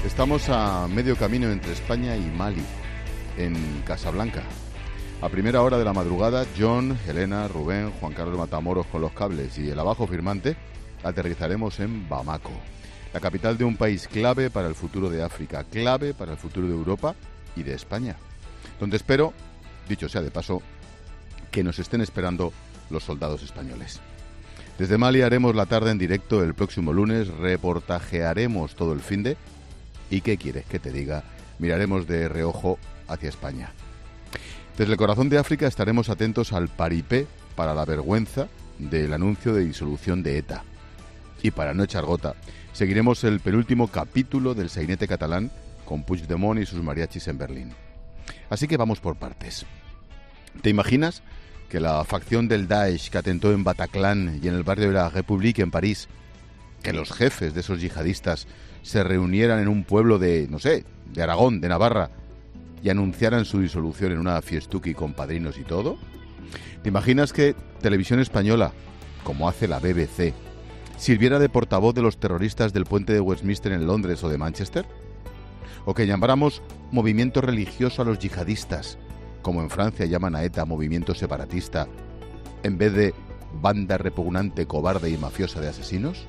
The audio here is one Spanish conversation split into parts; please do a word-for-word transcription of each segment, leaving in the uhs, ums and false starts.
Estamos a medio camino entre España y Mali, en Casablanca. A primera hora de la madrugada, John, Elena, Rubén, Juan Carlos Matamoros con los cables y el abajo firmante, aterrizaremos en Bamako, la capital de un país clave para el futuro de África, clave para el futuro de Europa y de España, donde espero, dicho sea de paso, que nos estén esperando los soldados españoles. Desde Mali haremos la tarde en directo el próximo lunes, reportajearemos todo el finde y, ¿qué quieres que te diga? Miraremos de reojo hacia España. Desde el corazón de África estaremos atentos al paripé para la vergüenza del anuncio de disolución de ETA. Y para no echar gota, seguiremos el penúltimo capítulo del sainete catalán con Puigdemont y sus mariachis en Berlín. Así que vamos por partes. ¿Te imaginas que la facción del Daesh que atentó en Bataclan y en el barrio de la République en París, que los jefes de esos yihadistas se reunieran en un pueblo de, no sé, de Aragón, de Navarra, y anunciaran su disolución en una fiestuki con padrinos y todo? ¿Te imaginas que Televisión Española, como hace la B B C, sirviera de portavoz de los terroristas del puente de Westminster en Londres o de Manchester? ¿O que llamáramos movimiento religioso a los yihadistas, como en Francia llaman a ETA movimiento separatista, en vez de banda repugnante, cobarde y mafiosa de asesinos?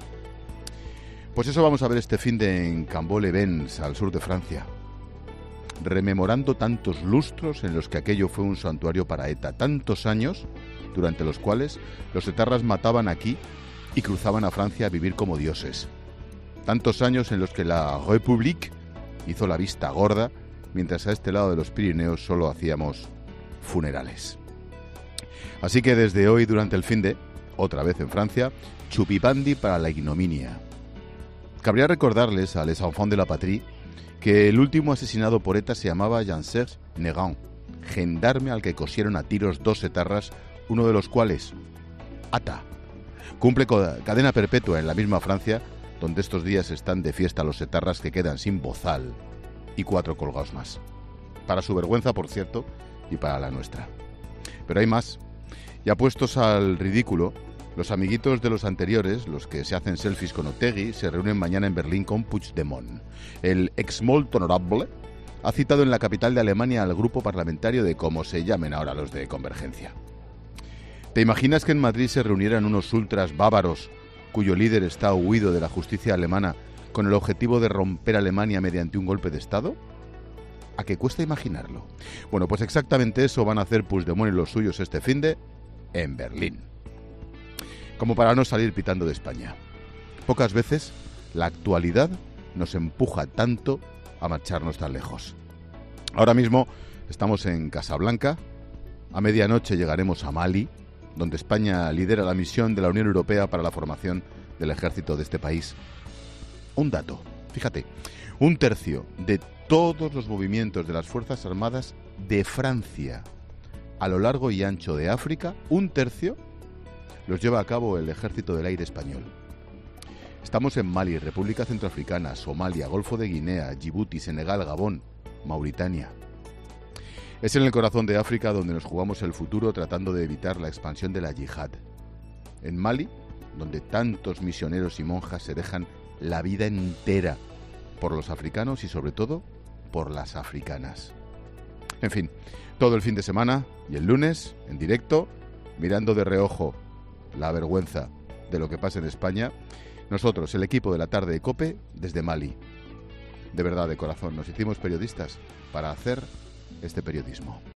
Pues eso vamos a ver este finde en Cambo-les-Bains, al sur de Francia, rememorando tantos lustros en los que aquello fue un santuario para ETA, tantos años durante los cuales los etarras mataban aquí y cruzaban a Francia a vivir como dioses, tantos años en los que la République hizo la vista gorda, mientras a este lado de los Pirineos solo hacíamos funerales. Así que desde hoy, durante el finde, otra vez en Francia, chupipandi para la ignominia. Cabría recordarles a les enfants de la patrie que el último asesinado por ETA se llamaba Jean-Serge Négrin, gendarme al que cosieron a tiros dos etarras, uno de los cuales, Ata, cumple cadena perpetua en la misma Francia, donde estos días están de fiesta los etarras que quedan sin bozal y cuatro colgados más. Para su vergüenza, por cierto, y para la nuestra. Pero hay más. Y apuestos al ridículo, los amiguitos de los anteriores, los que se hacen selfies con Otegi, se reúnen mañana en Berlín con Puigdemont. El ex molt honorable ha citado en la capital de Alemania al grupo parlamentario de como se llamen ahora los de Convergencia. ¿Te imaginas que en Madrid se reunieran unos ultras bávaros cuyo líder está huido de la justicia alemana con el objetivo de romper Alemania mediante un golpe de Estado? ¿A qué cuesta imaginarlo? Bueno, pues exactamente eso van a hacer Puigdemont y los suyos este finde en Berlín. Como para no salir pitando de España. Pocas veces la actualidad nos empuja tanto a marcharnos tan lejos. Ahora mismo estamos en Casablanca, a medianoche llegaremos a Mali, donde España lidera la misión de la Unión Europea para la formación del ejército de este país. Un dato, fíjate, un tercio de todos los movimientos de las Fuerzas Armadas de Francia a lo largo y ancho de África, un tercio los lleva a cabo el Ejército del Aire español. Estamos en Mali, República Centroafricana, Somalia, Golfo de Guinea, Djibouti, Senegal, Gabón, Mauritania. Es en el corazón de África donde nos jugamos el futuro tratando de evitar la expansión de la yihad. En Mali, donde tantos misioneros y monjas se dejan la vida entera por los africanos y sobre todo por las africanas. En fin, todo el fin de semana y el lunes, en directo, mirando de reojo la vergüenza de lo que pasa en España, nosotros, el equipo de la tarde de COPE, desde Mali. De verdad, de corazón, nos hicimos periodistas para hacer este periodismo.